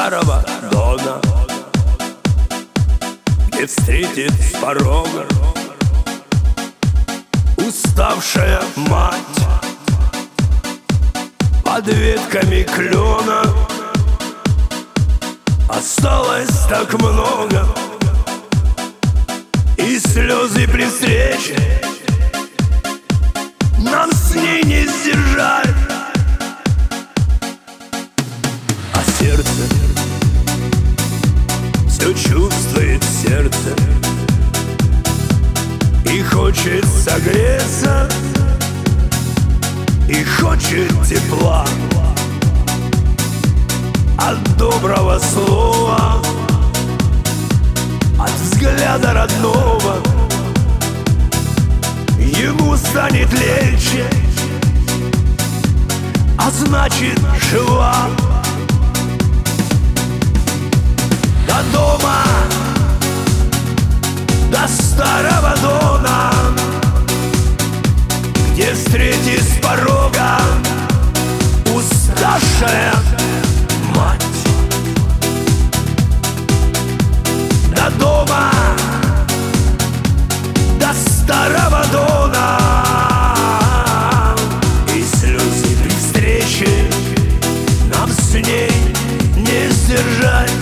старого дона, где встретит с порога уставшая мать. Под ветками клена осталось так много, и слезы при встрече нам с ней не сдержать. А сердце все чувствует сердце и хочет согреться, и хочет тепла от доброго слова, от взгляда родного. Ему станет легче, а значит жива. До дома, до старого дона, где встретит с порога уставшая мать. До дома, до старого дона, и слезы при встрече нам с ней не сдержать.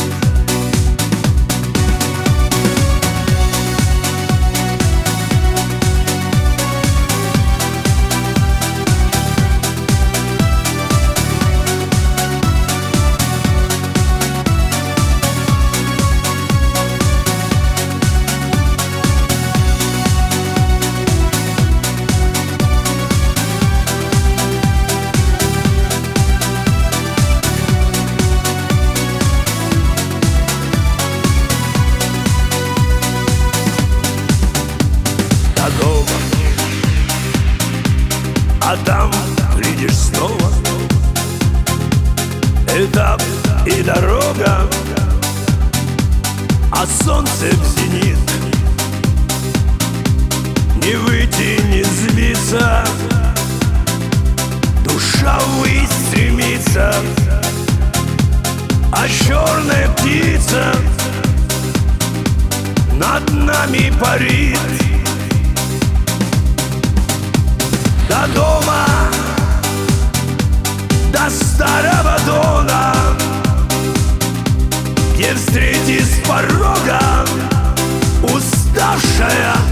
А там видишь снова этап и дорога, а солнце в зенит. Не выйти, не сбиться, душа ввысь стремится, а черная птица над нами парит. До дома, до старого дона, где встретит с порога уставшая